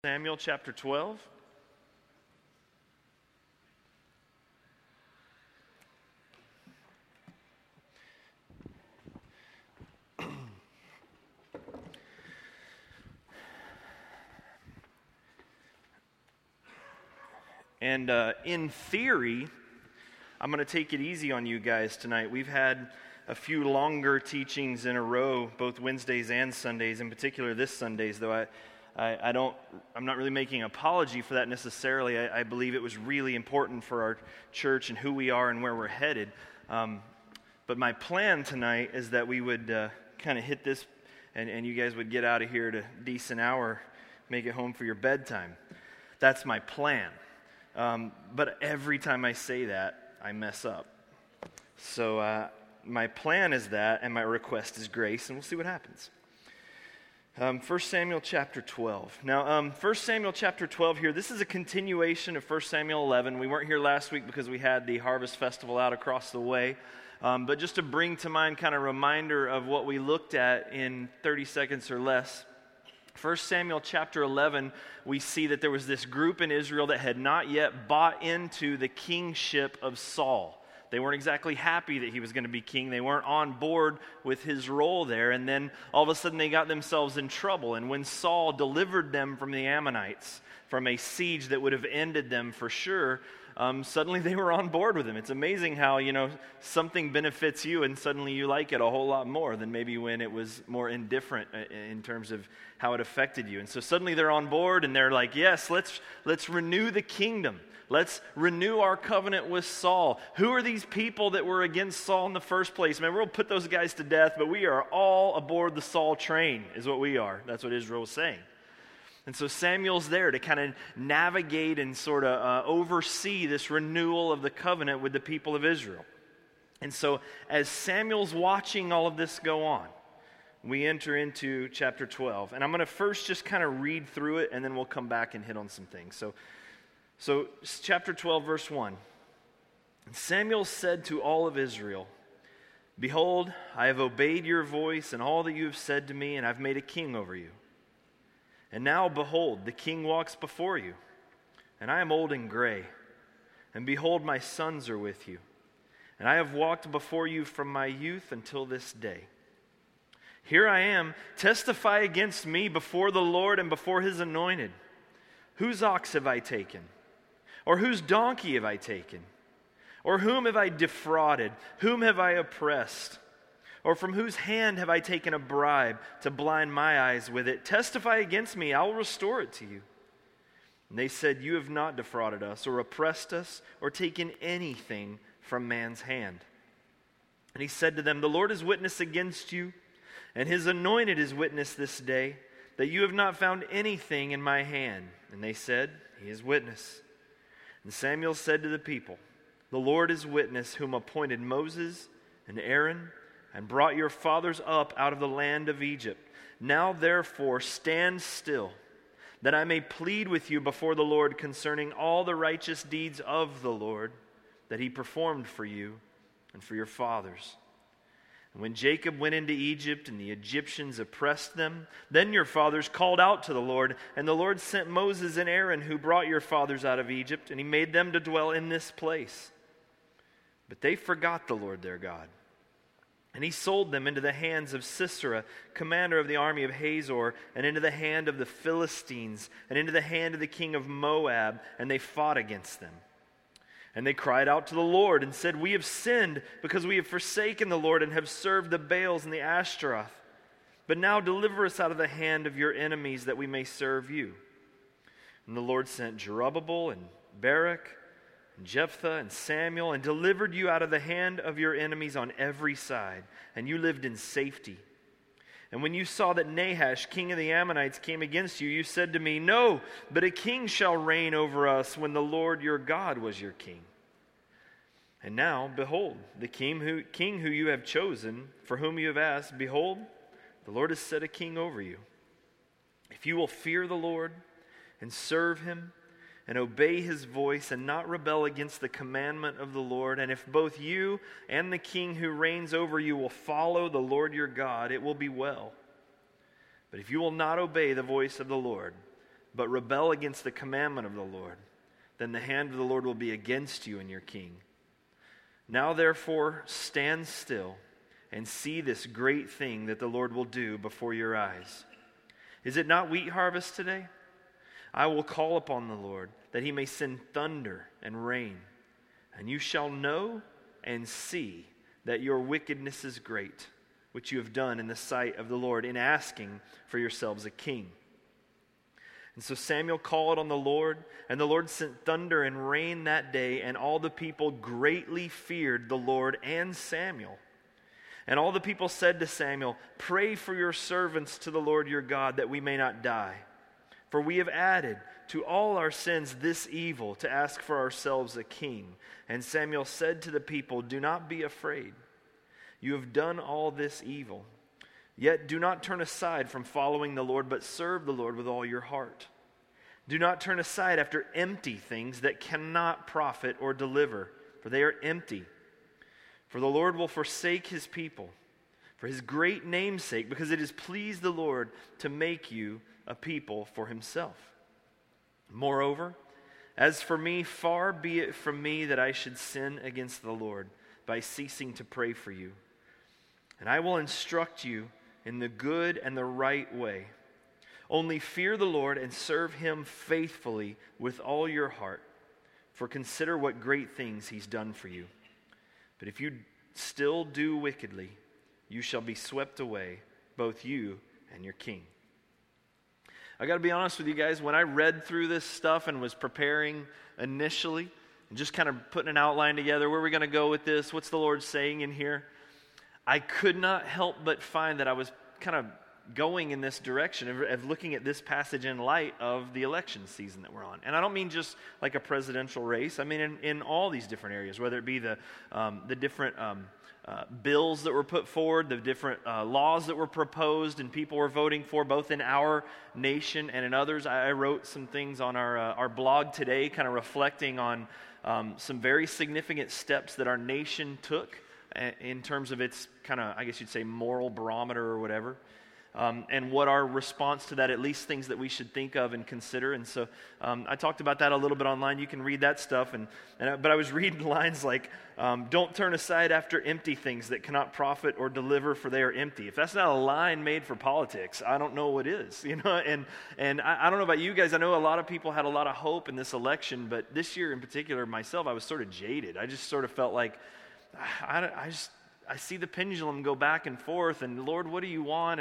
Samuel chapter 12. And in theory, I'm going to take it easy on you guys tonight. We've had a few longer teachings in a row, both Wednesdays and Sundays, in particular this Sundays, though I'm not really making an apology for that necessarily. I believe it was really important for our church and who we are and where we're headed. But my plan tonight is that we would kind of hit this and you guys would get out of here at a decent hour, make it home for your bedtime. That's my plan. But every time I say that, I mess up. So my plan is that, and my request is grace, and we'll see what happens. 1 Samuel chapter 12. Now, 1 Samuel chapter 12 here, this is a continuation of 1 Samuel 11. We weren't here last week because we had the Harvest Festival out across the way. But just to bring to mind kind of reminder of what we looked at in 30 seconds or less. 1 Samuel chapter 11, we see that there was this group in Israel that had not yet bought into the kingship of Saul. They weren't exactly happy that he was going to be king. They weren't on board with his role there. And then all of a sudden they got themselves in trouble. And when Saul delivered them from the Ammonites, from a siege that would have ended them for sure, suddenly they were on board with him. It's amazing how, something benefits you and suddenly you like it a whole lot more than maybe when it was more indifferent in terms of how it affected you. And so suddenly they're on board and they're like, yes, let's renew the kingdom. Let's renew our covenant with Saul. Who are these people that were against Saul in the first place? Man, we'll put those guys to death, but we are all aboard the Saul train, is what we are. That's what Israel was saying. And so Samuel's there to kind of navigate and sort of oversee this renewal of the covenant with the people of Israel. And so as Samuel's watching all of this go on, we enter into chapter 12. And I'm going to first just kind of read through it, and then we'll come back and hit on some things. So chapter 12, verse 1. And Samuel said to all of Israel, "Behold, I have obeyed your voice and all that you have said to me, and I've made a king over you. And now, behold, the king walks before you, and I am old and gray. And behold, my sons are with you. And I have walked before you from my youth until this day. Here I am, testify against me before the Lord and before his anointed. Whose ox have I taken? Or whose donkey have I taken? Or whom have I defrauded? Whom have I oppressed? Or from whose hand have I taken a bribe to blind my eyes with it? Testify against me, I will restore it to you." And they said, "You have not defrauded us, or oppressed us, or taken anything from man's hand." And he said to them, "The Lord is witness against you, and his anointed is witness this day, that you have not found anything in my hand." And they said, "He is witness." And Samuel said to the people, "The Lord is witness, whom appointed Moses and Aaron, and brought your fathers up out of the land of Egypt. Now therefore stand still, that I may plead with you before the Lord concerning all the righteous deeds of the Lord that he performed for you and for your fathers. And when Jacob went into Egypt and the Egyptians oppressed them, then your fathers called out to the Lord, and the Lord sent Moses and Aaron, who brought your fathers out of Egypt, and he made them to dwell in this place. But they forgot the Lord their God. And he sold them into the hands of Sisera, commander of the army of Hazor, and into the hand of the Philistines, and into the hand of the king of Moab, and they fought against them. And they cried out to the Lord and said, "We have sinned because we have forsaken the Lord and have served the Baals and the Ashtaroth. But now deliver us out of the hand of your enemies that we may serve you." And the Lord sent Jerubbabel and Barak and Jephthah and Samuel, and delivered you out of the hand of your enemies on every side, and you lived in safety. And when you saw that Nahash, king of the Ammonites, came against you, you said to me, "No, but a king shall reign over us when the Lord your God was your king." And now, behold, the king who you have chosen, for whom you have asked, behold, the Lord has set a king over you. If you will fear the Lord and serve him, and obey his voice, and not rebel against the commandment of the Lord, and if both you and the king who reigns over you will follow the Lord your God, it will be well. But if you will not obey the voice of the Lord, but rebel against the commandment of the Lord, then the hand of the Lord will be against you and your king. Now therefore stand still and see this great thing that the Lord will do before your eyes. Is it not wheat harvest today? I will call upon the Lord, that he may send thunder and rain, and you shall know and see that your wickedness is great, which you have done in the sight of the Lord in asking for yourselves a king. And so Samuel called on the Lord, and the Lord sent thunder and rain that day, and all the people greatly feared the Lord and Samuel. And all the people said to Samuel, "Pray for your servants to the Lord your God, that we may not die. For we have added to all our sins this evil, to ask for ourselves a king." And Samuel said to the people, "Do not be afraid. You have done all this evil. Yet do not turn aside from following the Lord, but serve the Lord with all your heart. Do not turn aside after empty things that cannot profit or deliver, for they are empty. For the Lord will forsake his people, for his great name's sake, because it has pleased the Lord to make you a people for himself. Moreover, as for me, far be it from me that I should sin against the Lord by ceasing to pray for you. And I will instruct you in the good and the right way. Only fear the Lord and serve him faithfully with all your heart, for consider what great things he's done for you. But if you still do wickedly, you shall be swept away, both you and your king." I got to be honest with you guys, when I read through this stuff and was preparing initially, and just kind of putting an outline together, where are we going to go with this? What's the Lord saying in here? I could not help but find that I was kind of going in this direction of looking at this passage in light of the election season that we're on. And I don't mean just like a presidential race. I mean in all these different areas, whether it be the different bills that were put forward, the different laws that were proposed and people were voting for, both in our nation and in others. I wrote some things on our blog today, kind of reflecting on some very significant steps that our nation took in terms of its kind of, I guess you'd say, moral barometer or whatever, and what our response to that, at least things that we should think of and consider. And so I talked about that a little bit online. You can read that stuff. But I was reading lines like, "Don't turn aside after empty things that cannot profit or deliver, for they are empty." If that's not a line made for politics, I don't know what is. And I don't know about you guys. I know a lot of people had a lot of hope in this election, but this year in particular, myself, I was sort of jaded. I just sort of felt like, I see the pendulum go back and forth, and Lord, what do you want?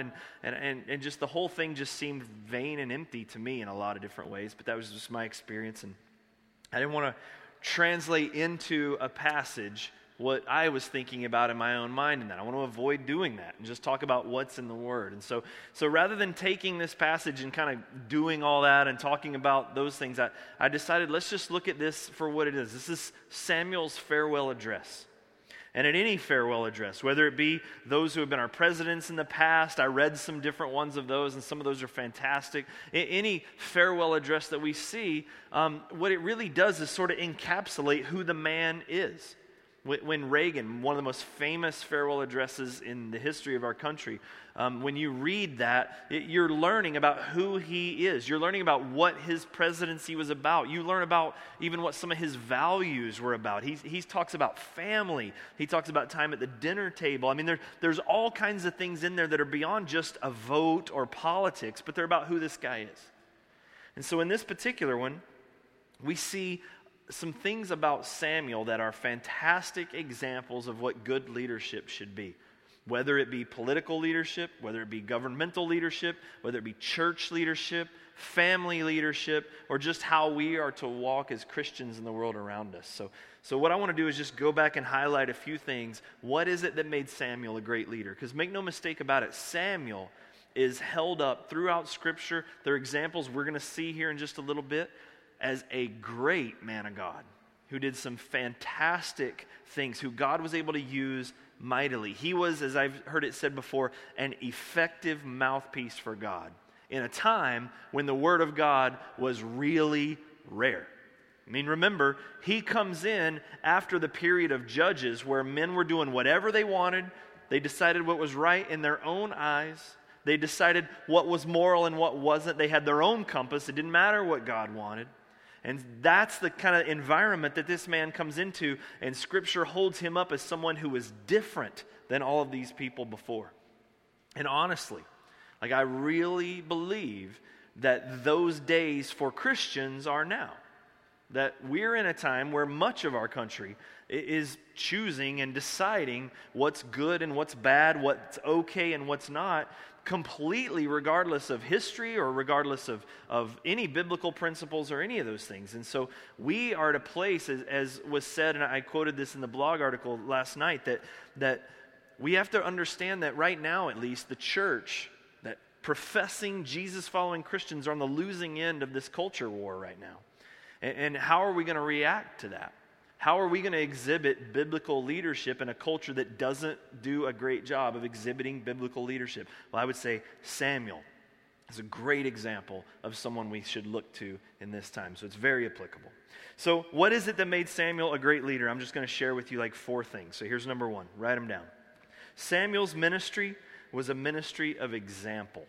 And just the whole thing just seemed vain and empty to me in a lot of different ways, but that was just my experience, and I didn't want to translate into a passage what I was thinking about in my own mind in that. I want to avoid doing that and just talk about what's in the Word. And so rather than taking this passage and kind of doing all that and talking about those things, I decided let's just look at this for what it is. This is Samuel's farewell address. And in any farewell address, whether it be those who have been our presidents in the past, I read some different ones of those, and some of those are fantastic. Any farewell address that we see, what it really does is sort of encapsulate who the man is. When Reagan, one of the most famous farewell addresses in the history of our country, when you read that, you're learning about who he is. You're learning about what his presidency was about. You learn about even what some of his values were about. He talks about family. He talks about time at the dinner table. I mean, there's all kinds of things in there that are beyond just a vote or politics, but they're about who this guy is. And so in this particular one, we see some things about Samuel that are fantastic examples of what good leadership should be. Whether it be political leadership, whether it be governmental leadership, whether it be church leadership, family leadership, or just how we are to walk as Christians in the world around us. So what I want to do is just go back and highlight a few things. What is it that made Samuel a great leader? Because make no mistake about it, Samuel is held up throughout Scripture. There are examples we're going to see here in just a little bit as a great man of God who did some fantastic things, who God was able to use mightily. He was, as I've heard it said before, an effective mouthpiece for God in a time when the Word of God was really rare. I mean, remember, he comes in after the period of Judges where men were doing whatever they wanted. They decided what was right in their own eyes. They decided what was moral and what wasn't. They had their own compass. It didn't matter what God wanted. And that's the kind of environment that this man comes into, and Scripture holds him up as someone who was different than all of these people before. And honestly, I really believe that those days for Christians are now. That we're in a time where much of our country is choosing and deciding what's good and what's bad, what's okay and what's not, completely regardless of history or regardless of any biblical principles or any of those things. And so we are at a place, as was said, and I quoted this in the blog article last night, that we have to understand that right now, at least, the church, that professing Jesus-following Christians are on the losing end of this culture war right now. And how are we going to react to that? How are we going to exhibit biblical leadership in a culture that doesn't do a great job of exhibiting biblical leadership? Well, I would say Samuel is a great example of someone we should look to in this time. So it's very applicable. So what is it that made Samuel a great leader? I'm just going to share with you 4 things. So here's number 1. Write them down. Samuel's ministry was a ministry of example.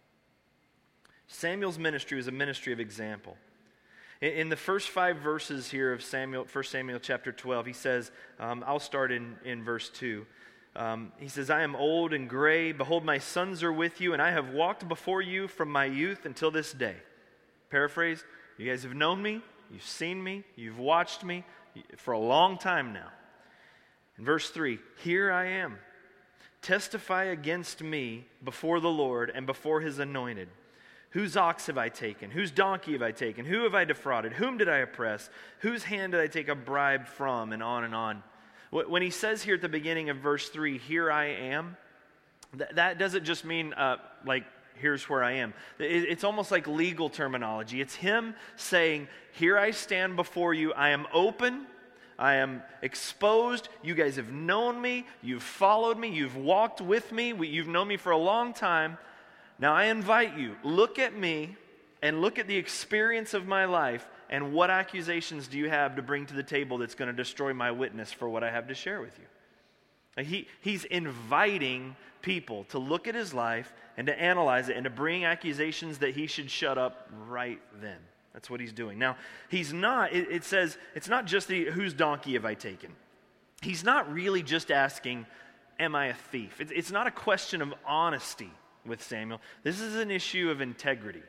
Samuel's ministry was a ministry of example. In the first 5 verses here of 1 Samuel chapter 12, he says, I'll start in verse 2. He says, I am old and gray. Behold, my sons are with you, and I have walked before you from my youth until this day. Paraphrase, you guys have known me, you've seen me, you've watched me for a long time now. In verse 3, here I am. Testify against me before the Lord and before his anointed. Whose ox have I taken? Whose donkey have I taken? Who have I defrauded? Whom did I oppress? Whose hand did I take a bribe from? And on and on. When he says here at the beginning of verse 3, here I am, that doesn't just mean here's where I am. It's almost like legal terminology. It's him saying, here I stand before you. I am open. I am exposed. You guys have known me. You've followed me. You've walked with me. You've known me for a long time. Now I invite you, look at me and look at the experience of my life, and what accusations do you have to bring to the table that's going to destroy my witness for what I have to share with you? He's inviting people to look at his life and to analyze it and to bring accusations that he should shut up right then. That's what he's doing. Now, he's not, it says, it's not just whose donkey have I taken? He's not really just asking, am I a thief? It's not a question of honesty with Samuel. This is an issue of integrity.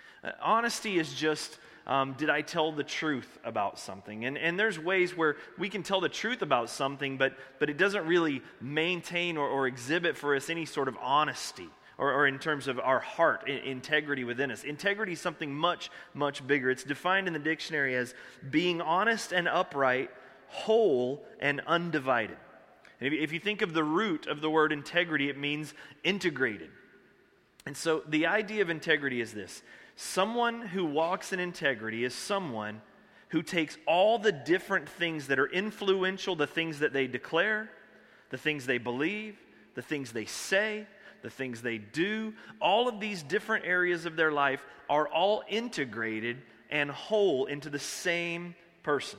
Honesty is just, did I tell the truth about something? And there's ways where we can tell the truth about something, but it doesn't really maintain or exhibit for us any sort of honesty, or in terms of our heart, integrity within us. Integrity is something much, much bigger. It's defined in the dictionary as being honest and upright, whole and undivided. And if you think of the root of the word integrity, it means integrated. And so the idea of integrity is this. Someone who walks in integrity is someone who takes all the different things that are influential, the things that they declare, the things they believe, the things they say, the things they do, all of these different areas of their life are all integrated and whole into the same person.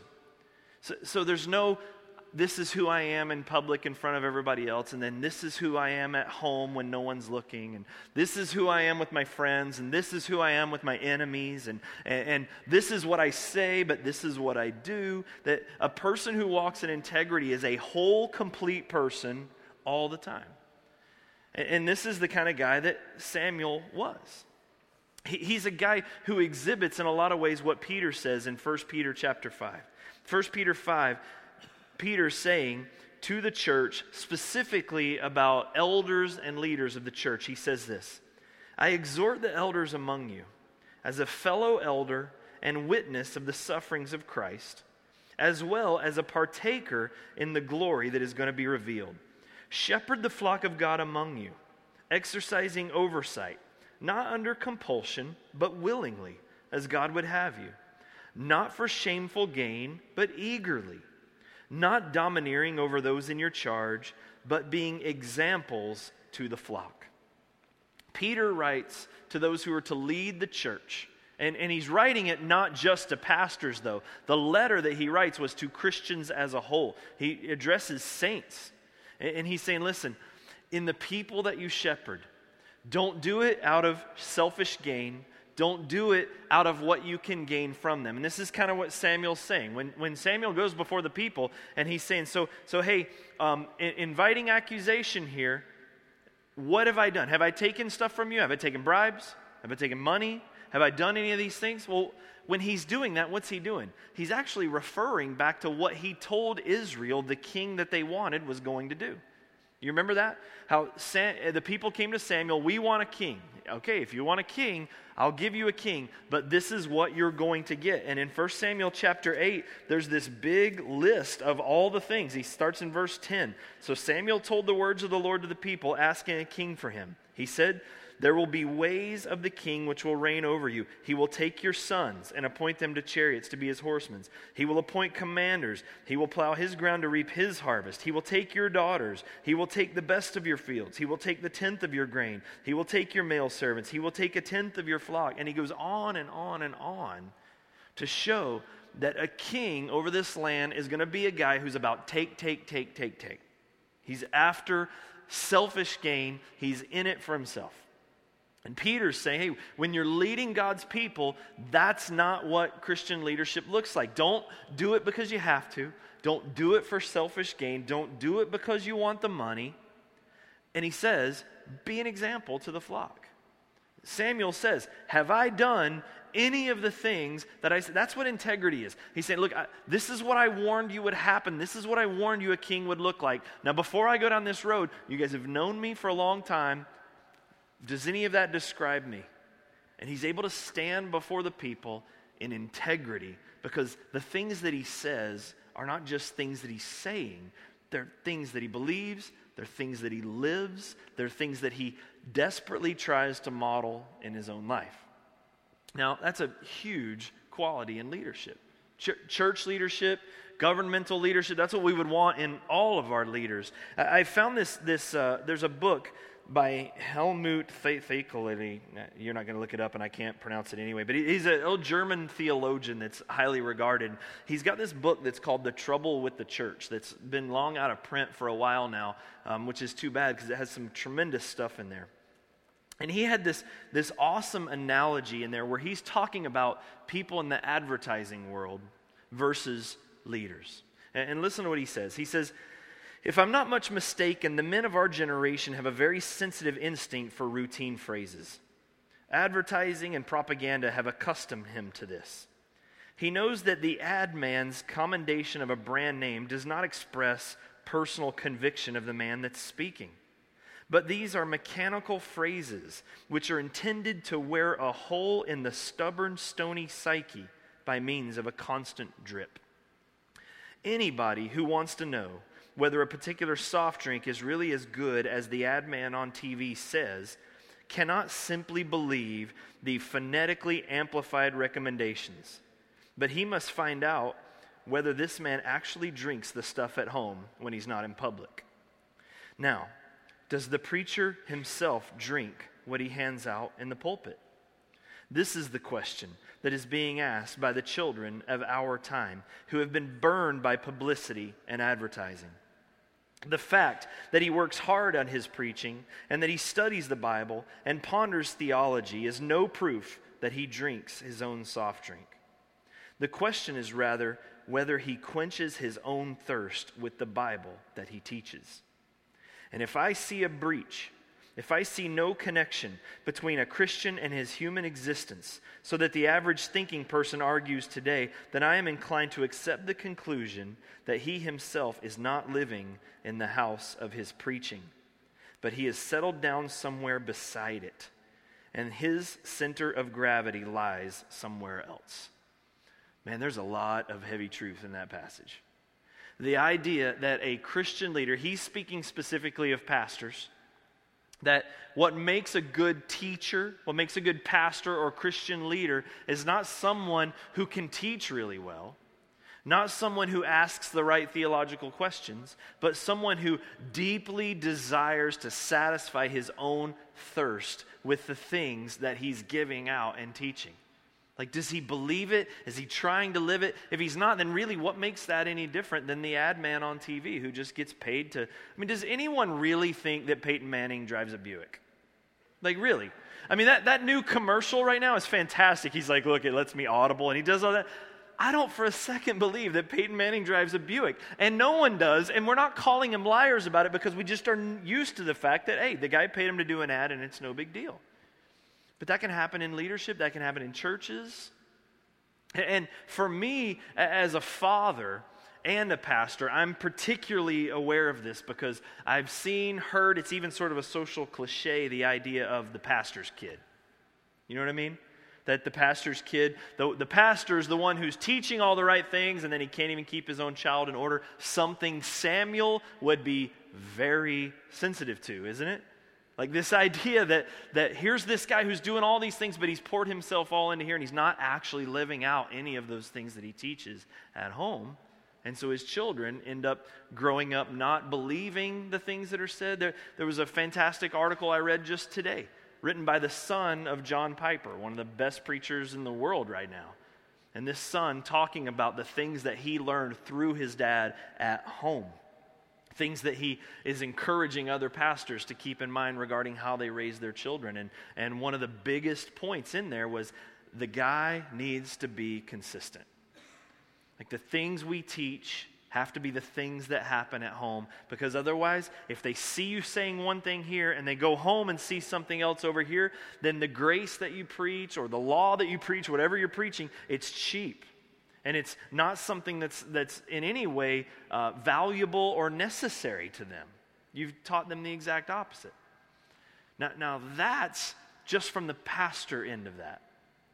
So there's no, this is who I am in public in front of everybody else, and then this is who I am at home when no one's looking, and this is who I am with my friends, and this is who I am with my enemies, and this is what I say, but this is what I do. That a person who walks in integrity is a whole, complete person all the time. And this is the kind of guy that Samuel was. He's a guy who exhibits in a lot of ways what Peter says in 1 Peter chapter 5. 1 Peter 5, Peter's saying to the church, specifically about elders and leaders of the church, he says this, I exhort the elders among you as a fellow elder and witness of the sufferings of Christ, as well as a partaker in the glory that is going to be revealed. Shepherd the flock of God among you, exercising oversight, not under compulsion, but willingly, as God would have you, not for shameful gain, but eagerly, not domineering over those in your charge, but being examples to the flock. Peter writes to those who are to lead the church, and he's writing it not just to pastors, though. The letter that he writes was to Christians as a whole. He addresses saints, and he's saying, listen, in the people that you shepherd, Don't do it out of selfish gain. Don't do it out of what you can gain from them. And this is kind of what Samuel's saying. When Samuel goes before the people and he's saying, so hey, inviting accusation here, what have I done? Have I taken stuff from you? Have I taken bribes? Have I taken money? Have I done any of these things? Well, when he's doing that, what's he doing? He's actually referring back to what he told Israel the king that they wanted was going to do. You remember that? How the people came to Samuel, we want a king. Okay, if you want a king, I'll give you a king, but this is what you're going to get. And in 1 Samuel chapter 8, there's this big list of all the things. He starts in verse 10. So Samuel told the words of the Lord to the people, asking a king for him. He said, there will be ways of the king which will reign over you. He will take your sons and appoint them to chariots to be his horsemen. He will appoint commanders. He will plow his ground to reap his harvest. He will take your daughters. He will take the best of your fields. He will take the tenth of your grain. He will take your male servants. He will take a tenth of your flock. And he goes on and on and on to show that a king over this land is going to be a guy who's about take. He's after selfish gain. He's in it for himself. And Peter's saying, hey, when you're leading God's people, that's not what Christian leadership looks like. Don't do it because you have to. Don't do it for selfish gain. Don't do it because you want the money. And he says, be an example to the flock. Samuel says, have I done any of the things that I said? That's what integrity is. He's saying, look, this is what I warned you would happen. This is what I warned you a king would look like. Now, before I go down this road, you guys have known me for a long time. Does any of that describe me? And he's able to stand before the people in integrity because the things that he says are not just things that he's saying. They're things that he believes. They're things that he lives. They're things that he desperately tries to model in his own life. Now, that's a huge quality in leadership. Church leadership, governmental leadership, that's what we would want in all of our leaders. I found there's a book by Helmut Thielicke. You're not going to look it up, and I can't pronounce it anyway, but he's an old German theologian that's highly regarded. He's got this book that's called The Trouble with the Church that's been long out of print for a while now, which is too bad because it has some tremendous stuff in there. And he had this awesome analogy in there where he's talking about people in the advertising world versus leaders. And listen to what he says. He says, if I'm not much mistaken, the men of our generation have a very sensitive instinct for routine phrases. Advertising and propaganda have accustomed him to this. He knows that the ad man's commendation of a brand name does not express personal conviction of the man that's speaking. But these are mechanical phrases which are intended to wear a hole in the stubborn, stony psyche by means of a constant drip. Anybody who wants to know whether a particular soft drink is really as good as the ad man on TV says, cannot simply believe the phonetically amplified recommendations. But he must find out whether this man actually drinks the stuff at home when he's not in public. Now, does the preacher himself drink what he hands out in the pulpit? This is the question that is being asked by the children of our time who have been burned by publicity and advertising. The fact that he works hard on his preaching and that he studies the Bible and ponders theology is no proof that he drinks his own soft drink. The question is rather whether he quenches his own thirst with the Bible that he teaches. And if I see a breach, if I see no connection between a Christian and his human existence, so that the average thinking person argues today, then I am inclined to accept the conclusion that he himself is not living in the house of his preaching, but he has settled down somewhere beside it, and his center of gravity lies somewhere else. Man, there's a lot of heavy truth in that passage. The idea that a Christian leader, he's speaking specifically of pastors, that what makes a good teacher, what makes a good pastor or Christian leader is not someone who can teach really well, not someone who asks the right theological questions, but someone who deeply desires to satisfy his own thirst with the things that he's giving out and teaching. Like, does he believe it? Is he trying to live it? If he's not, then really what makes that any different than the ad man on TV who just gets paid to... I mean, does anyone really think that Peyton Manning drives a Buick? Like, really. I mean, that new commercial right now is fantastic. He's like, look, it lets me audible, and he does all that. I don't for a second believe that Peyton Manning drives a Buick, and no one does, and we're not calling him liars about it because we just are used to the fact that, hey, the guy paid him to do an ad, and it's no big deal. But that can happen in leadership, that can happen in churches. And for me, as a father and a pastor, I'm particularly aware of this because I've seen, heard, it's even sort of a social cliche, the idea of the pastor's kid. You know what I mean? That the pastor's kid, the pastor is the one who's teaching all the right things, and then he can't even keep his own child in order. Something Samuel would be very sensitive to, isn't it? Like this idea that here's this guy who's doing all these things, but he's poured himself all into here, and he's not actually living out any of those things that he teaches at home. And so his children end up growing up not believing the things that are said. There was a fantastic article I read just today, written by the son of John Piper, one of the best preachers in the world right now. And this son talking about the things that he learned through his dad at home. Things that he is encouraging other pastors to keep in mind regarding how they raise their children. And one of the biggest points in there was the guy needs to be consistent. Like the things we teach have to be the things that happen at home, because otherwise, if they see you saying one thing here and they go home and see something else over here, then the grace that you preach or the law that you preach, whatever you're preaching, it's cheap. And it's not something that's in any way valuable or necessary to them. You've taught them the exact opposite. Now that's just from the pastor end of that.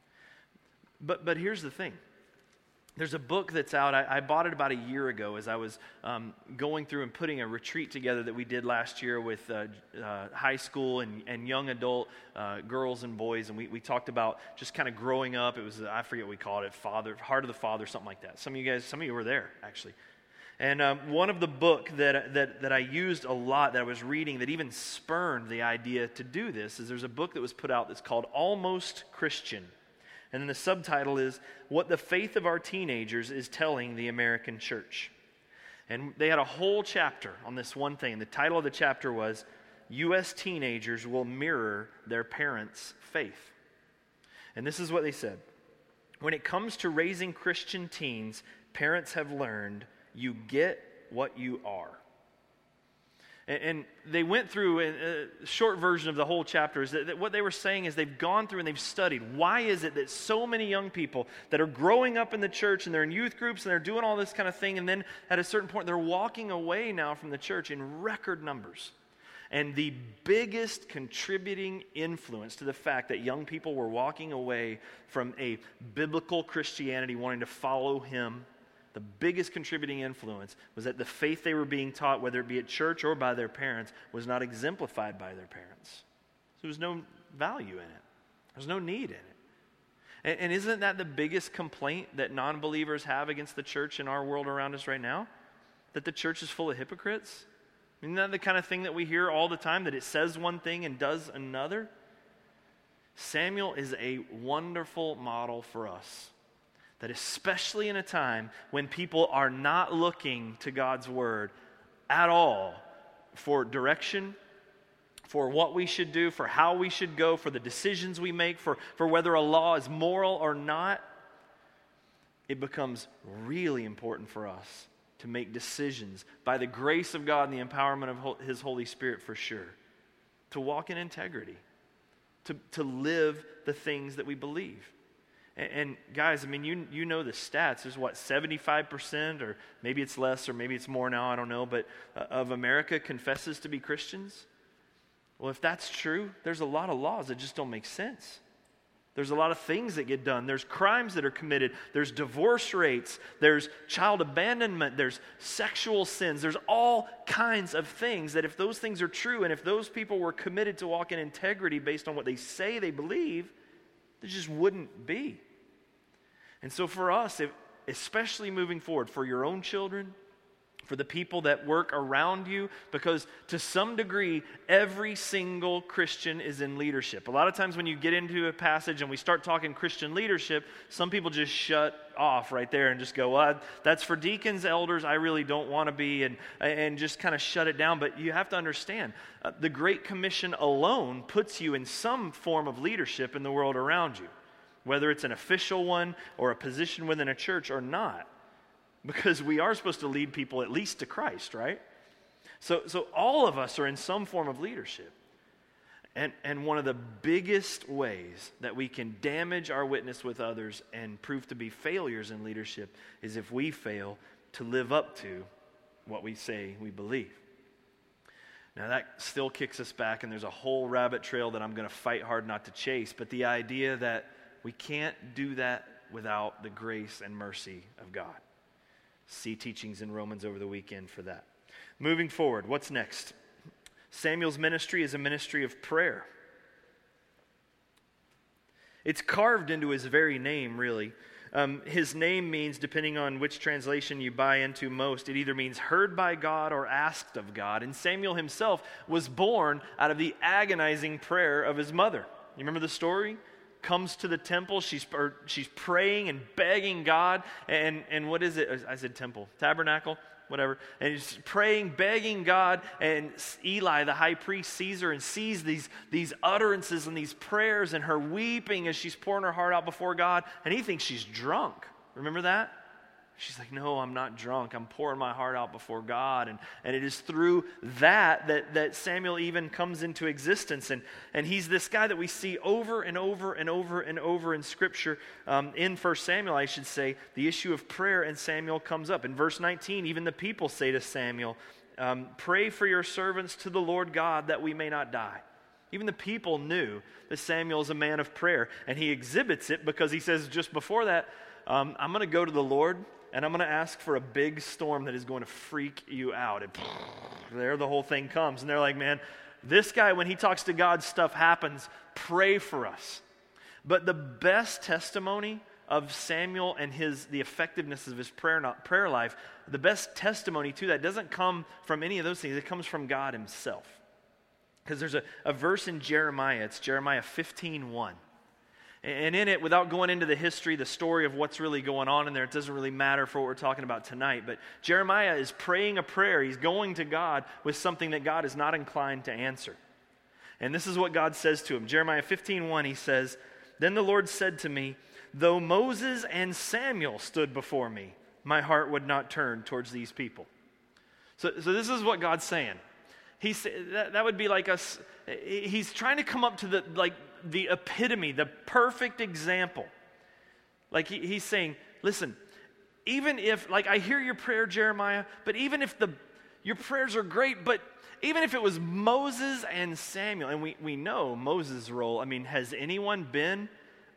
But here's the thing. There's a book that's out. I bought it about a year ago as I was going through and putting a retreat together that we did last year with high school and young adult girls and boys. And we talked about just kind of growing up. It was, I forget what we called it, Heart of the Father, something like that. Some of you were there, actually. And one of the book that I used a lot, that I was reading, that even spurned the idea to do this, is there's a book that was put out that's called Almost Christian. And then the subtitle is, What the Faith of Our Teenagers is Telling the American Church. And they had a whole chapter on this one thing. The title of the chapter was, U.S. Teenagers Will Mirror Their Parents' Faith. And this is what they said. When it comes to raising Christian teens, parents have learned, you get what you are. And they went through a short version of the whole chapter. Is that what they were saying is they've gone through and they've studied. Why is it that so many young people that are growing up in the church and they're in youth groups and they're doing all this kind of thing, and then at a certain point they're walking away now from the church in record numbers? And the biggest contributing influence to the fact that young people were walking away from a biblical Christianity, wanting to follow him, the biggest contributing influence was that the faith they were being taught, whether it be at church or by their parents, was not exemplified by their parents. So there was no value in it. There's no need in it. And isn't that the biggest complaint that non-believers have against the church in our world around us right now? That the church is full of hypocrites? Isn't that the kind of thing that we hear all the time, that it says one thing and does another? Samuel is a wonderful model for us. That especially in a time when people are not looking to God's word at all for direction, for what we should do, for how we should go, for the decisions we make, for whether a law is moral or not, it becomes really important for us to make decisions by the grace of God and the empowerment of His Holy Spirit, for sure, to walk in integrity, to live the things that we believe. And guys, I mean, you know the stats. There's 75%, or maybe it's less, or maybe it's more now, I don't know, but of America confesses to be Christians. Well, if that's true, there's a lot of laws that just don't make sense. There's a lot of things that get done. There's crimes that are committed. There's divorce rates. There's child abandonment. There's sexual sins. There's all kinds of things that, if those things are true, and if those people were committed to walk in integrity based on what they say they believe, there just wouldn't be. And so for us, especially moving forward, for your own children, for the people that work around you, because to some degree, every single Christian is in leadership. A lot of times when you get into a passage and we start talking Christian leadership, some people just shut off right there and just go, well, that's for deacons, elders, I really don't want to be, and just kind of shut it down. But you have to understand, the Great Commission alone puts you in some form of leadership in the world around you, whether it's an official one or a position within a church or not. Because we are supposed to lead people at least to Christ, right? So all of us are in some form of leadership. And one of the biggest ways that we can damage our witness with others and prove to be failures in leadership is if we fail to live up to what we say we believe. Now that still kicks us back, and there's a whole rabbit trail that I'm going to fight hard not to chase, but the idea that we can't do that without the grace and mercy of God. See teachings in Romans over the weekend for that. Moving forward, what's next? Samuel's ministry is a ministry of prayer. It's carved into his very name, really. His name means, depending on which translation you buy into most, it either means heard by God or asked of God. And Samuel himself was born out of the agonizing prayer of his mother. You remember the story? Comes to the temple, she's praying and begging God, and what is it? I said temple, tabernacle, whatever. And he's praying, begging God, and Eli, the high priest, sees her and sees these utterances and these prayers and her weeping as she's pouring her heart out before God, and he thinks she's drunk. Remember that? She's like, no, I'm not drunk. I'm pouring my heart out before God. And it is through that Samuel even comes into existence. And he's this guy that we see over and over and over and over in Scripture. In 1 Samuel, I should say, the issue of prayer, and Samuel comes up. In verse 19, even the people say to Samuel, pray for your servants to the Lord God that we may not die. Even the people knew that Samuel is a man of prayer. And he exhibits it because he says just before that, I'm going to go to the Lord, and I'm going to ask for a big storm that is going to freak you out. And there the whole thing comes. And they're like, man, this guy, when he talks to God, stuff happens. Pray for us. But the best testimony of Samuel and the effectiveness of his prayer life, the best testimony to that doesn't come from any of those things. It comes from God himself. Because there's a verse in Jeremiah. It's Jeremiah 15:1. And in it, without going into the history, the story of what's really going on in there, it doesn't really matter for what we're talking about tonight. But Jeremiah is praying a prayer. He's going to God with something that God is not inclined to answer. And this is what God says to him. Jeremiah 15:1, he says, then the Lord said to me, though Moses and Samuel stood before me, my heart would not turn towards these people. So this is what God's saying. That would be like us. He's trying to come up to the epitome, the perfect example. Like he's saying, listen, even if, like I hear your prayer, Jeremiah, but even if your prayers are great, but even if it was Moses and Samuel, and we know Moses' role, I mean, has anyone been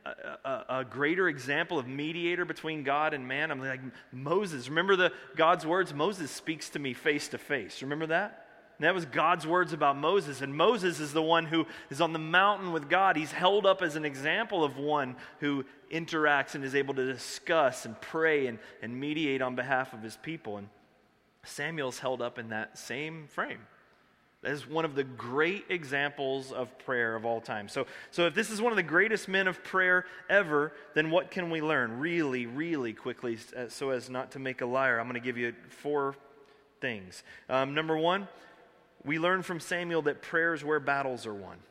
a greater example of mediator between God and man? I'm like, Moses, remember God's words? Moses speaks to me face to face. Remember that? And that was God's words about Moses. And Moses is the one who is on the mountain with God. He's held up as an example of one who interacts and is able to discuss and pray and mediate on behalf of his people. And Samuel's held up in that same frame as one of the great examples of prayer of all time. So if this is one of the greatest men of prayer ever, then what can we learn really, really quickly so as not to make a liar? I'm going to give you 4 things. Number 1, we learn from Samuel that prayer is where battles are won.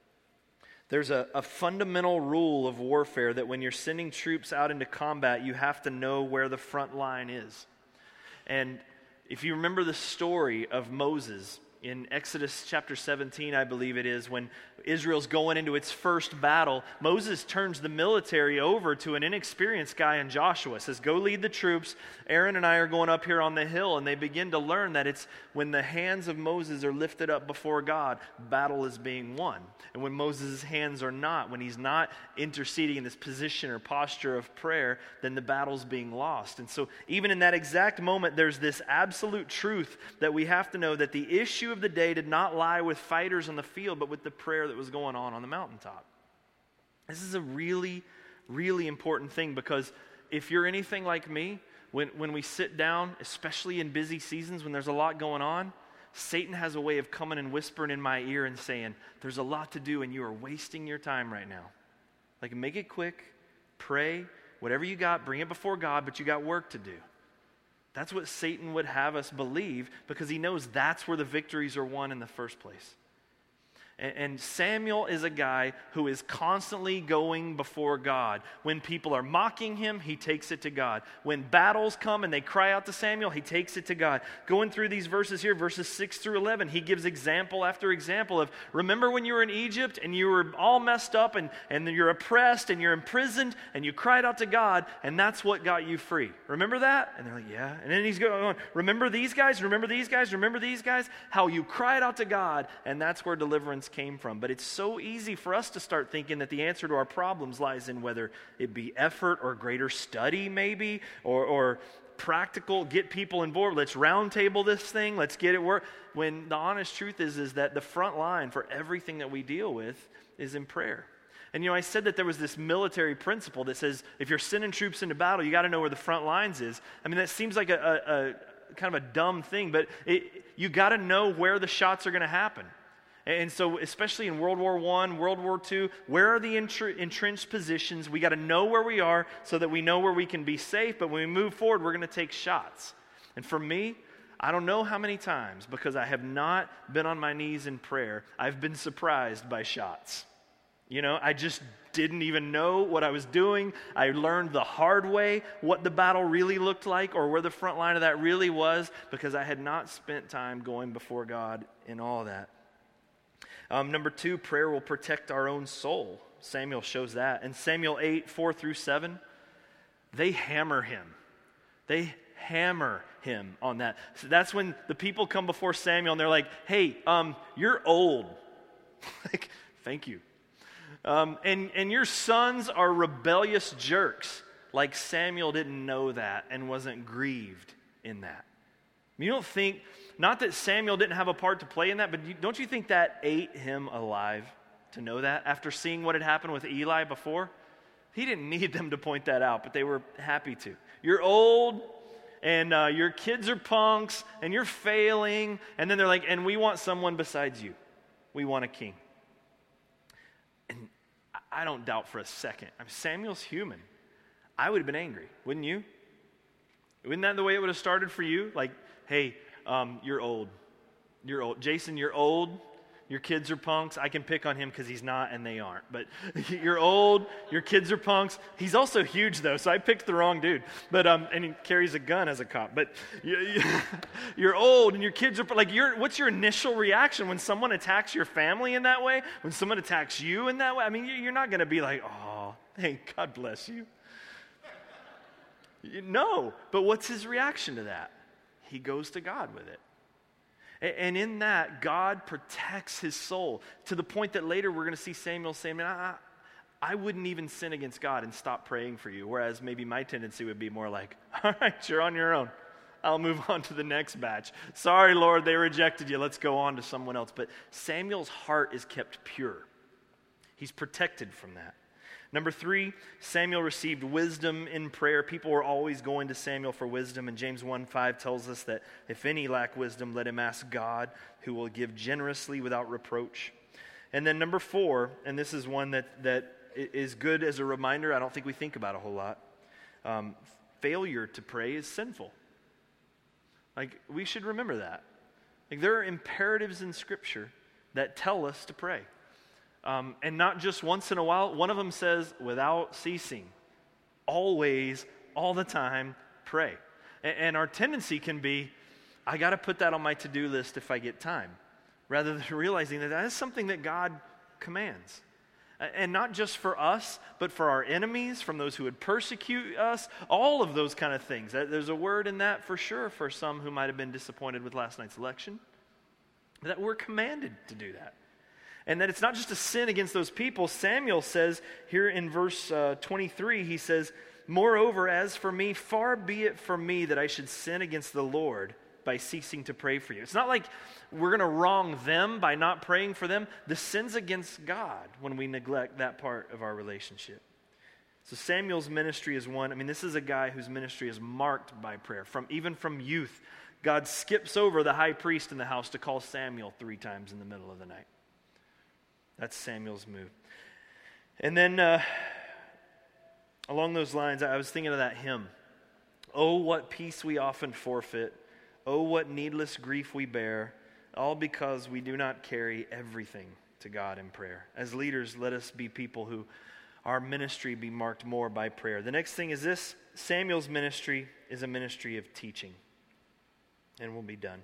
There's a fundamental rule of warfare that when you're sending troops out into combat, you have to know where the front line is. And if you remember the story of Moses in Exodus chapter 17, I believe it is, when Israel's going into its first battle, Moses turns the military over to an inexperienced guy in Joshua. Says, go lead the troops. Aaron and I are going up here on the hill. And they begin to learn that it's when the hands of Moses are lifted up before God, battle is being won. And when Moses' hands are not, when he's not interceding in this position or posture of prayer, then the battle's being lost. And so even in that exact moment, there's this absolute truth that we have to know, that the issue of the day did not lie with fighters on the field, but with the prayer that was going on the mountaintop. This is a really, really important thing, because if you're anything like me, when we sit down, especially in busy seasons when there's a lot going on, Satan has a way of coming and whispering in my ear and saying, there's a lot to do and you are wasting your time right now. Like, make it quick, pray, whatever you got, bring it before God, but you got work to do. That's what Satan would have us believe, because he knows that's where the victories are won in the first place. And Samuel is a guy who is constantly going before God. When people are mocking him, he takes it to God. When battles come and they cry out to Samuel, he takes it to God. Going through these verses here, verses 6 through 11, he gives example after example of, remember when you were in Egypt and you were all messed up and you're oppressed and you're imprisoned and you cried out to God and that's what got you free. Remember that? And they're like, yeah. And then he's going, remember these guys? Remember these guys? Remember these guys? How you cried out to God, and that's where deliverance came from. But it's so easy for us to start thinking that the answer to our problems lies in whether it be effort or greater study maybe, or practical, get people involved. Let's round table this thing, let's get it work. When the honest truth is that the front line for everything that we deal with is in prayer. And I said that there was this military principle that says if you're sending troops into battle, you got to know where the front lines is. I mean, that seems like a kind of a dumb thing, but you got to know where the shots are going to happen. And so, especially in World War I, World War II, where are the entrenched positions? We got to know where we are so that we know where we can be safe. But when we move forward, we're going to take shots. And for me, I don't know how many times, because I have not been on my knees in prayer, I've been surprised by shots. I just didn't even know what I was doing. I learned the hard way what the battle really looked like, or where the front line of that really was, because I had not spent time going before God in all that. Number 2, prayer will protect our own soul. Samuel shows that. In Samuel 8, 4 through 7, they hammer him. They hammer him on that. So that's when the people come before Samuel and they're like, hey, you're old. Like, thank you. And your sons are rebellious jerks. Like Samuel didn't know that and wasn't grieved in that. You don't think, not that Samuel didn't have a part to play in that, but don't you think that ate him alive to know that after seeing what had happened with Eli before? He didn't need them to point that out, but they were happy to. You're old, and your kids are punks, and you're failing, and then they're like, and we want someone besides you. We want a king. And I don't doubt for a second. Samuel's human. I would have been angry, wouldn't you? Isn't that the way it would have started for you? Like, hey, you're old. You're old. Jason, you're old. Your kids are punks. I can pick on him because he's not and they aren't. But you're old. Your kids are punks. He's also huge, though, so I picked the wrong dude. But and he carries a gun as a cop. But you're old and your kids are like. What's your initial reaction when someone attacks your family in that way? When someone attacks you in that way? I mean, you're not going to be like, oh, hey, God bless you. No. But what's his reaction to that? He goes to God with it. And in that, God protects his soul to the point that later we're going to see Samuel say, man, I wouldn't even sin against God and stop praying for you. Whereas maybe my tendency would be more like, all right, you're on your own. I'll move on to the next batch. Sorry, Lord, they rejected you. Let's go on to someone else. But Samuel's heart is kept pure. He's protected from that. Number 3, Samuel received wisdom in prayer. People were always going to Samuel for wisdom, and James 1:5 tells us that if any lack wisdom, let him ask God, who will give generously without reproach. And then number 4, and this is one that is good as a reminder, I don't think we think about a whole lot. Failure to pray is sinful. Like, we should remember that. Like, there are imperatives in Scripture that tell us to pray. And not just once in a while. One of them says, without ceasing, always, all the time, pray. And our tendency can be, I got to put that on my to-do list if I get time, rather than realizing that is something that God commands. And not just for us, but for our enemies, from those who would persecute us, all of those kind of things. There's a word in that for sure for some who might have been disappointed with last night's election, that we're commanded to do that. And that it's not just a sin against those people. Samuel says here in verse 23, he says, moreover, as for me, far be it from me that I should sin against the Lord by ceasing to pray for you. It's not like we're going to wrong them by not praying for them. The sin's against God when we neglect that part of our relationship. So Samuel's ministry is one. I mean, this is a guy whose ministry is marked by prayer. Even from youth, God skips over the high priest in the house to call Samuel 3 times in the middle of the night. That's Samuel's move. And then along those lines, I was thinking of that hymn. Oh, what peace we often forfeit. Oh, what needless grief we bear. All because we do not carry everything to God in prayer. As leaders, let us be people who our ministry be marked more by prayer. The next thing is this. Samuel's ministry is a ministry of teaching. And we'll be done.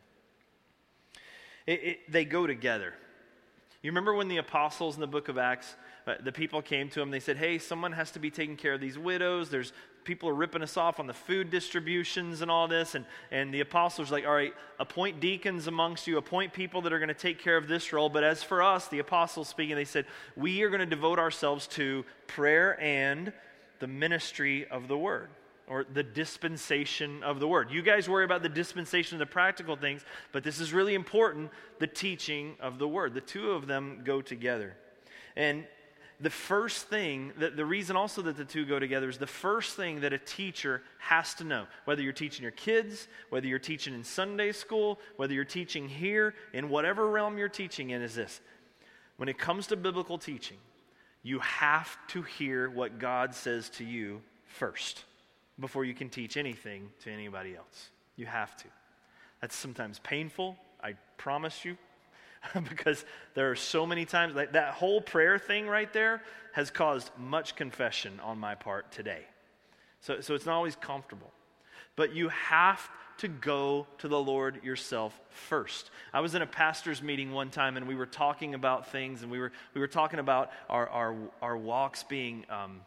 They go together. You remember when the apostles in the book of Acts, the people came to them, they said, hey, someone has to be taking care of these widows. People are ripping us off on the food distributions and all this. And the apostles were like, all right, appoint deacons amongst you, appoint people that are going to take care of this role. But as for us, the apostles speaking, they said, we are going to devote ourselves to prayer and the ministry of the word, or the dispensation of the word. You guys worry about the dispensation of the practical things, but this is really important, the teaching of the word. The two of them go together. And the first thing, the reason also that the two go together is the first thing that a teacher has to know, whether you're teaching your kids, whether you're teaching in Sunday school, whether you're teaching here, in whatever realm you're teaching in, is this. When it comes to biblical teaching, you have to hear what God says to you first before you can teach anything to anybody else. You have to. That's sometimes painful, I promise you, because there are so many times, like that whole prayer thing right there has caused much confession on my part today. So it's not always comfortable. But you have to go to the Lord yourself first. I was in a pastor's meeting one time, and we were talking about things, and we were talking about our walks being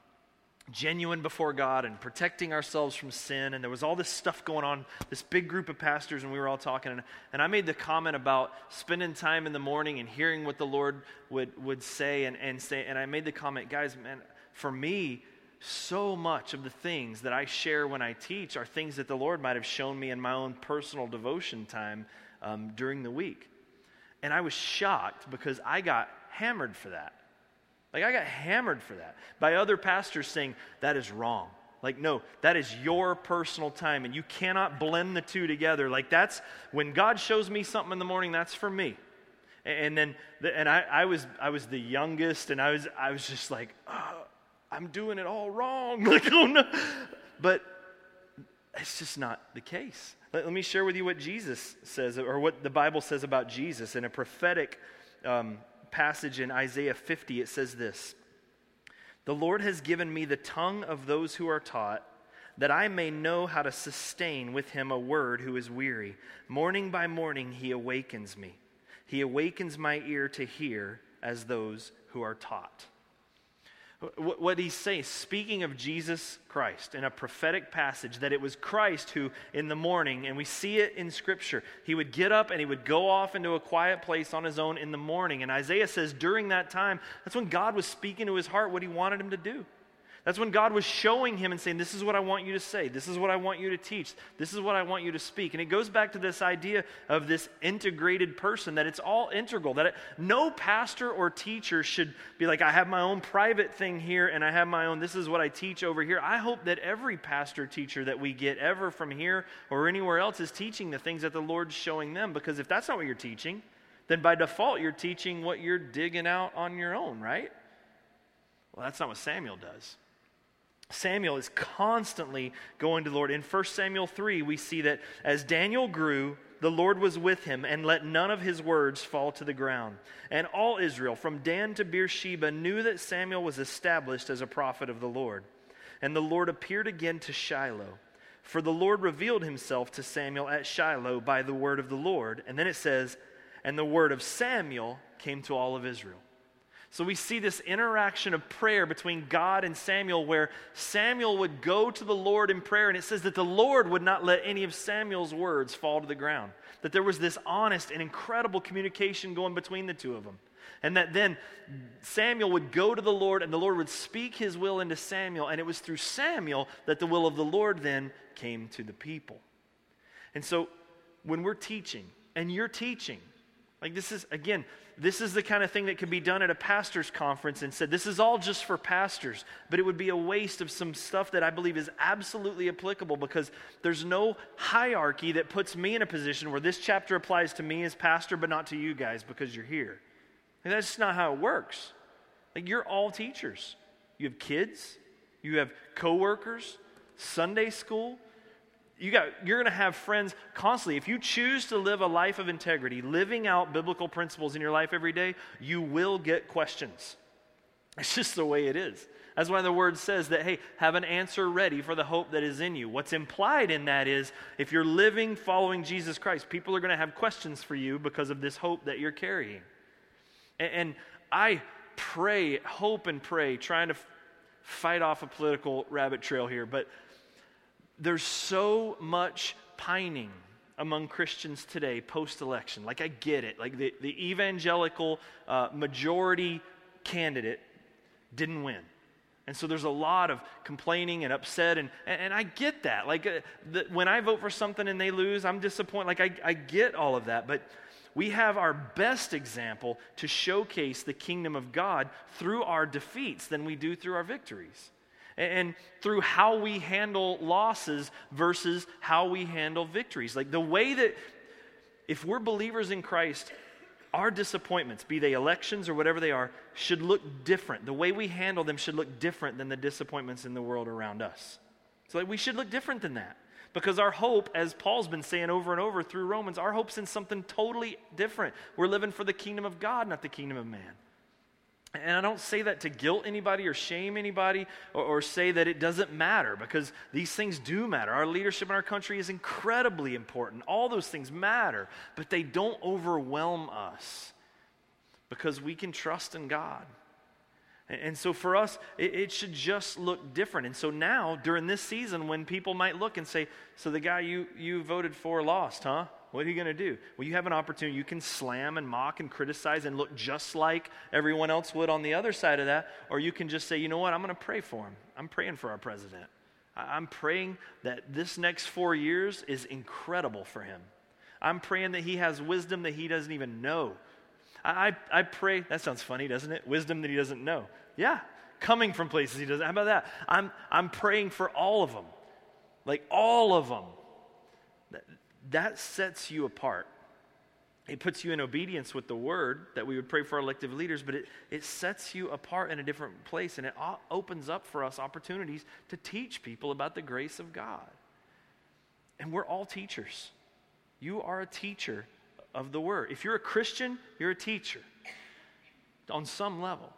genuine before God and protecting ourselves from sin, and there was all this stuff going on, this big group of pastors, and we were all talking, and I made the comment about spending time in the morning and hearing what the Lord would say, and I made the comment, guys, man, for me, so much of the things that I share when I teach are things that the Lord might have shown me in my own personal devotion time during the week. And I was shocked because I got hammered for that. Like, I got hammered for that by other pastors saying, that is wrong. Like, no, that is your personal time, and you cannot blend the two together. Like, that's, when God shows me something in the morning, that's for me. And then, I was the youngest, and I was just like, oh, I'm doing it all wrong. Like, oh no. But it's just not the case. Let me share with you what Jesus says, or what the Bible says about Jesus in a prophetic passage in Isaiah 50. It says this: the Lord has given me the tongue of those who are taught, that I may know how to sustain with him a word who is weary. Morning by morning he awakens me. He awakens my ear to hear as those who are taught. What he's saying, speaking of Jesus Christ in a prophetic passage, that it was Christ who in the morning, and we see it in Scripture, he would get up and he would go off into a quiet place on his own in the morning. And Isaiah says during that time, that's when God was speaking to his heart what he wanted him to do. That's when God was showing him and saying, this is what I want you to say. This is what I want you to teach. This is what I want you to speak. And it goes back to this idea of this integrated person, that it's all integral, that no pastor or teacher should be like, I have my own private thing here and I have my own, this is what I teach over here. I hope that every pastor teacher that we get ever from here or anywhere else is teaching the things that the Lord's showing them, because if that's not what you're teaching, then by default you're teaching what you're digging out on your own, right? Well, that's not what Samuel does. Samuel is constantly going to the Lord. In 1 Samuel 3, we see that as Daniel grew, the Lord was with him and let none of his words fall to the ground. And all Israel, from Dan to Beersheba, knew that Samuel was established as a prophet of the Lord. And the Lord appeared again to Shiloh. For the Lord revealed himself to Samuel at Shiloh by the word of the Lord. And then it says, and the word of Samuel came to all of Israel. So we see this interaction of prayer between God and Samuel, where Samuel would go to the Lord in prayer, and it says that the Lord would not let any of Samuel's words fall to the ground. That there was this honest and incredible communication going between the two of them. And that then Samuel would go to the Lord, and the Lord would speak his will into Samuel, and it was through Samuel that the will of the Lord then came to the people. And so when we're teaching, and you're teaching, Like this is the kind of thing that could be done at a pastor's conference and said, this is all just for pastors, but it would be a waste of some stuff that I believe is absolutely applicable because there's no hierarchy that puts me in a position where this chapter applies to me as pastor, but not to you guys because you're here. And that's just not how it works. Like you're all teachers. You have kids, you have coworkers, Sunday school. You're going to have friends constantly. If you choose to live a life of integrity, living out biblical principles in your life every day, you will get questions. It's just the way it is. That's why the word says that, hey, have an answer ready for the hope that is in you. What's implied in that is if you're living following Jesus Christ, people are going to have questions for you because of this hope that you're carrying. And I pray, hope and pray, trying to fight off a political rabbit trail here, but there's so much pining among Christians today post-election. Like I get it. Like the evangelical majority candidate didn't win. And so there's a lot of complaining and upset, and I get that. Like when I vote for something and they lose, I'm disappointed. Like I get all of that, but we have our best example to showcase the kingdom of God through our defeats than we do through our victories. And through how we handle losses versus how we handle victories. Like the way that, if we're believers in Christ, our disappointments, be they elections or whatever they are, should look different. The way we handle them should look different than the disappointments in the world around us. So like we should look different than that. Because our hope, as Paul's been saying over and over through Romans, our hope's in something totally different. We're living for the kingdom of God, not the kingdom of man. And I don't say that to guilt anybody or shame anybody or say that it doesn't matter, because these things do matter. Our leadership in our country is incredibly important. All those things matter, but they don't overwhelm us because we can trust in God. And so for us, it should just look different. And so now, during this season, when people might look and say, so the guy you voted for lost, huh? What are you going to do? Well, you have an opportunity. You can slam and mock and criticize and look just like everyone else would on the other side of that. Or you can just say, you know what? I'm going to pray for him. I'm praying for our president. I'm praying that this next 4 years is incredible for him. I'm praying that he has wisdom that he doesn't even know. I pray, that sounds funny, doesn't it? Wisdom that he doesn't know. Yeah, coming from places he doesn't. How about that? I'm praying for all of them. Like all of them. That sets you apart. It puts you in obedience with the word that we would pray for our elected leaders, but it sets you apart in a different place, and it opens up for us opportunities to teach people about the grace of God. And we're all teachers. You are a teacher of the word. If you're a Christian, you're a teacher on some level.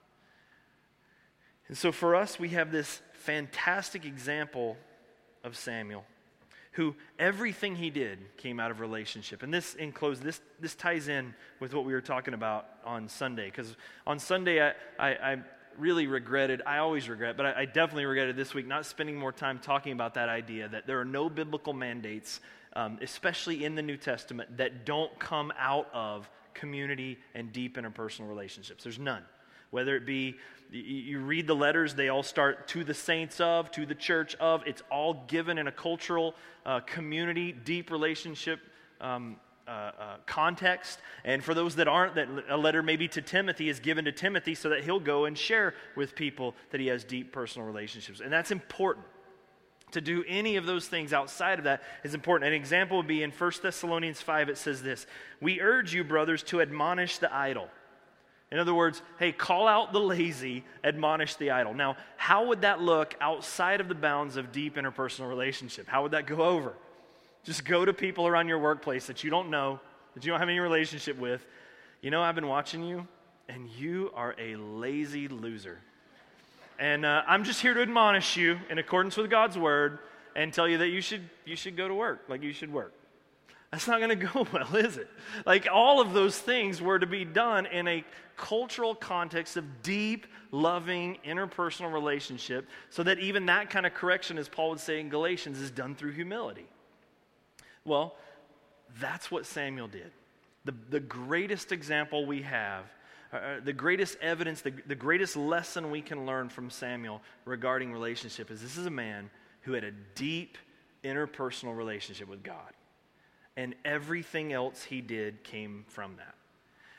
And so for us, we have this fantastic example of Samuel, who everything he did came out of relationship. And this ties in with what we were talking about on Sunday. Because on Sunday, I really regretted, I always regret, but I definitely regretted this week not spending more time talking about that idea that there are no biblical mandates, especially in the New Testament, that don't come out of community and deep interpersonal relationships. There's none. Whether it be, you read the letters, they all start to the saints of, to the church of. It's all given in a cultural, community, deep relationship context. And for those that aren't, that a letter maybe to Timothy is given to Timothy so that he'll go and share with people that he has deep personal relationships. And that's important. To do any of those things outside of that is important. An example would be in 1 Thessalonians 5, it says this: "We urge you, brothers, to admonish the idle." In other words, hey, call out the lazy, admonish the idle. Now, how would that look outside of the bounds of deep interpersonal relationship? How would that go over? Just go to people around your workplace that you don't know, that you don't have any relationship with. You know, I've been watching you, and you are a lazy loser. And I'm just here to admonish you in accordance with God's word and tell you that you should go to work, like you should work. That's not going to go well, is it? Like all of those things were to be done in a cultural context of deep, loving, interpersonal relationship, so that even that kind of correction, as Paul would say in Galatians, is done through humility. Well, that's what Samuel did. The greatest example we have, the greatest evidence, the greatest lesson we can learn from Samuel regarding relationship is this is a man who had a deep interpersonal relationship with God. And everything else he did came from that.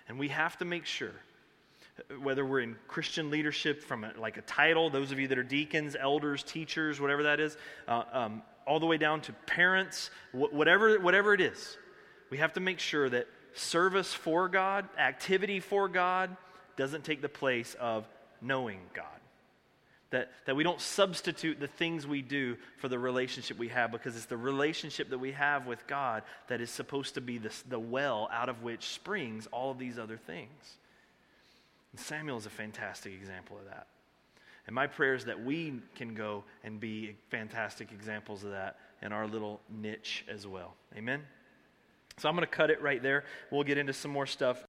And we have to make sure, whether we're in Christian leadership from like a title, those of you that are deacons, elders, teachers, whatever that is, all the way down to parents, whatever it is, we have to make sure that service for God, activity for God, doesn't take the place of knowing God. That we don't substitute the things we do for the relationship we have, because it's the relationship that we have with God that is supposed to be the well out of which springs all of these other things. And Samuel is a fantastic example of that. And my prayer is that we can go and be fantastic examples of that in our little niche as well. Amen? So I'm going to cut it right there. We'll get into some more stuff.